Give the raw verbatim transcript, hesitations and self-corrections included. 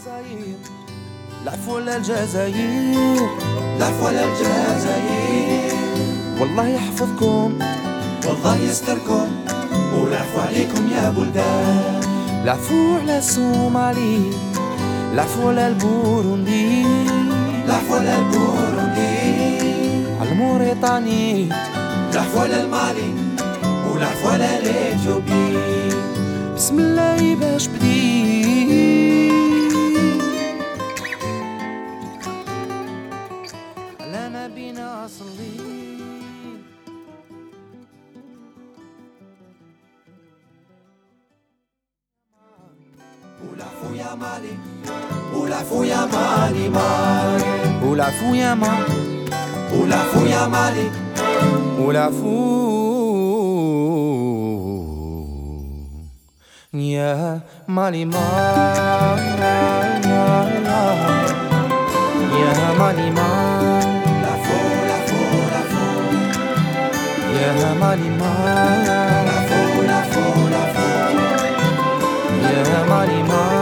الجزائر العفو للجزائر العفو للجزائر والله يحفظكم والله يستركم والعفو عليكم يا بلدان. العفو على الصومالي العفو للبوروندي العفو للبوروندي على الموريتاني العفو للمالي والعفو للإثيوبي. بسم الله باش بديت على نبينا صلي. والعفو يا مالي والعفو يا مالي مالي والعفو يا ما والعفو يا مالي والعفو يا مالي ما يا مالي ما العفو العفو العفو يا مالي ما العفو العفو العفو يا مالي ما